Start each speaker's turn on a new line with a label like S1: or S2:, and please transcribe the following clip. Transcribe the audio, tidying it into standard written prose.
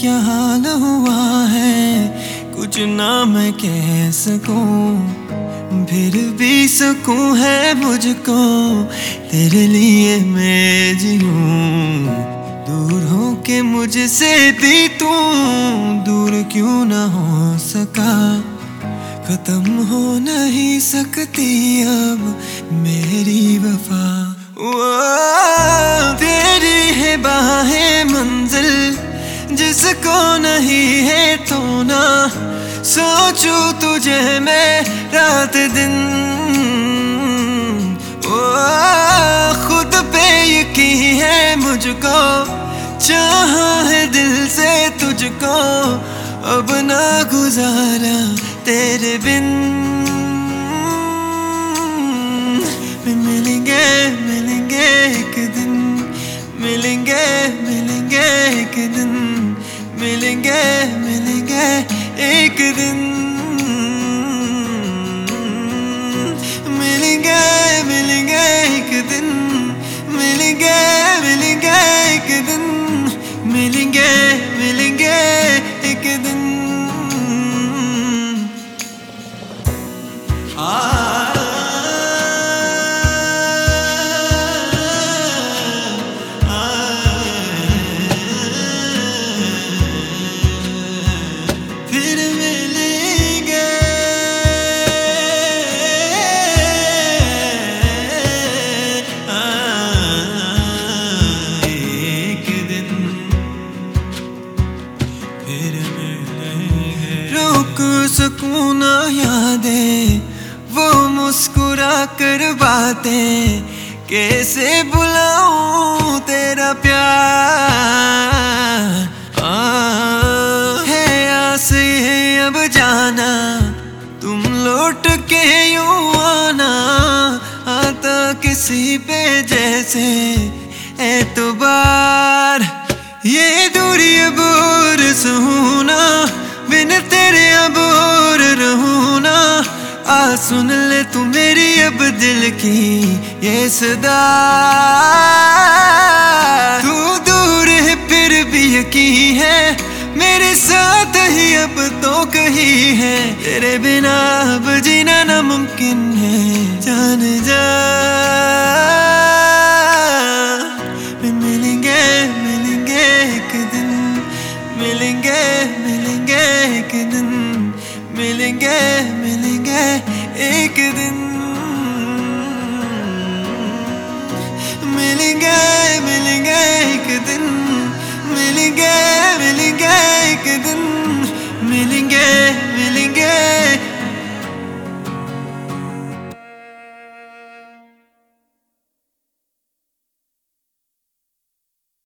S1: क्या हाल हुआ है, कुछ ना मैं कह सकूं, फिर भी सुकून है मुझको, तेरे लिए मैं जीऊं। दूर हो के मुझसे भी तू दूर क्यों ना हो सका, खत्म हो नहीं सकती अब मेरी वफा। तेरी है बाहें मंजिल जिसको नहीं है तो ना, सोचूं तुझे मैं रात दिन। खुद पे यकीन है मुझको, चाहा है दिल से तुझको, अब ना गुजारा तेरे बिन। मिलेंगे मिलेंगे एक दिन, मिलेंगे मिलेंगे एक दिन, मिलेंगे मिलेंगे एक दिन, मिलेंगे मिलेंगे एक दिन, मिलेंगे मिलेंगे एक दिन, मिलेंगे मिलेंगे एक दिन। फिर मिलेंगे एक दिन, फिर मिलेंगे। रोक सकूं ना यादें, वो मुस्कुरा कर बातें, कैसे बुलाऊं तेरा प्यार। है आस ये अब जाना, तुम लौट के यूं आना, आता किसी पे जैसे एतबार। ये दूरी अब और सहूं ना, बिन तेरे अब और रहूं ना, आ सुन ले तू मेरी अब दिल की ये सदा। तू दूर है फिर भी यकीन है, मेरे साथ ही अब तो कहीं है, तेरे बिना अब जीना नामुमकिन है जान जा। मिलेंगे मिलेंगे एक दिन, मिलेंगे मिलेंगे एक दिन, मिलेंगे मिलेंगे एक दिन, मिलेंगे मिलेंगे एक दिन।